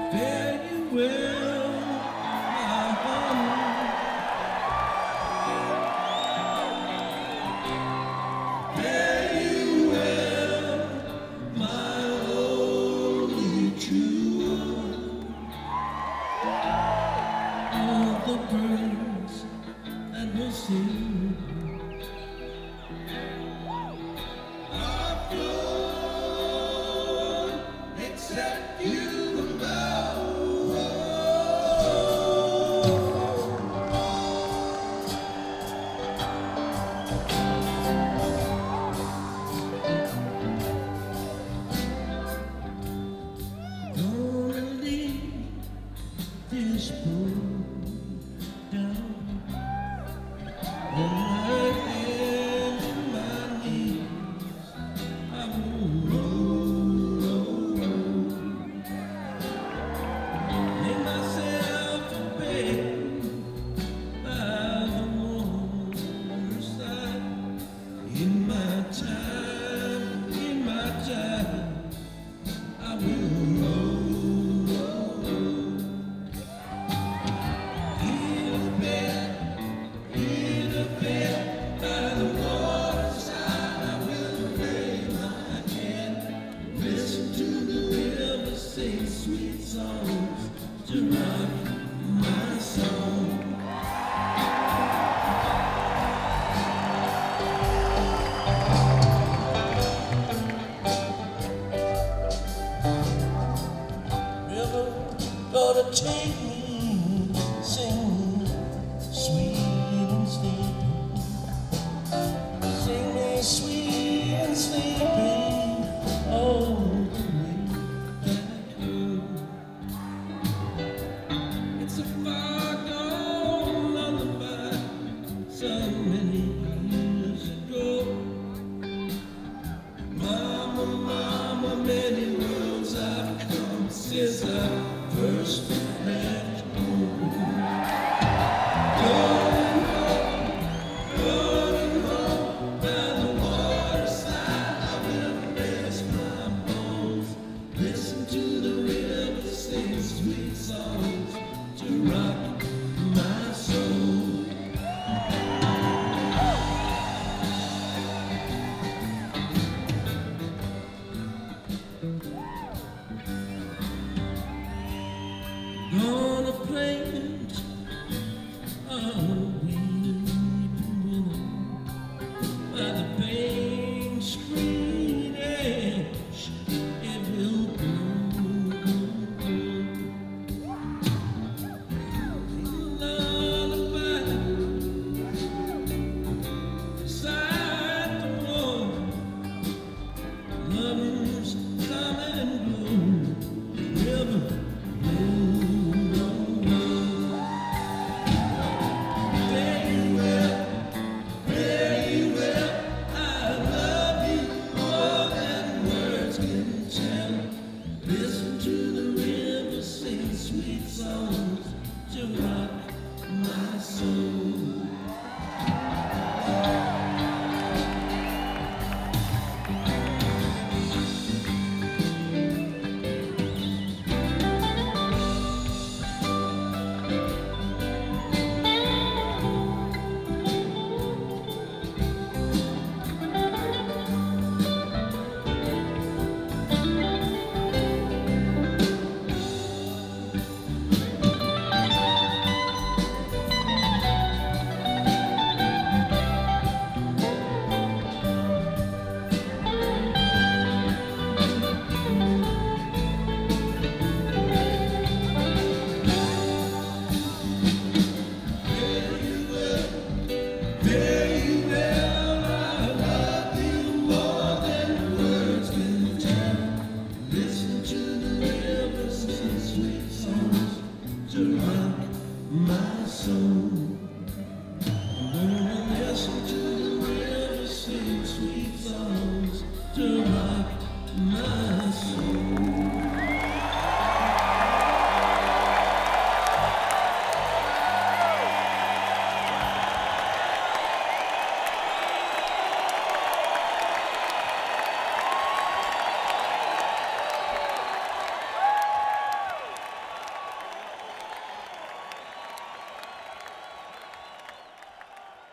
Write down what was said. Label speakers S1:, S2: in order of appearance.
S1: Fare you well, my honey. Fare you well, my only true one. All the birds that will sing are flown except you alone. Gonna leave this boat down on my hands and my knees. I will roll, roll, roll. Lay myself a bed by the waterside. In my time, I will roll, roll, roll. In a bed by the waterside, I will lay my head, listen to the river sing sweet songs to rock my soul. River, gonna take me, sing me sweet and sleepy. Sing me sweet and sleepy all the way back home. It's a far gone lullaby, so many years ago. Mama, mama, many worlds I've come since I first left home. Going home by the waterside, I will rest my bones. Listen to the river sing sweet songs to rock my soul. Gonna play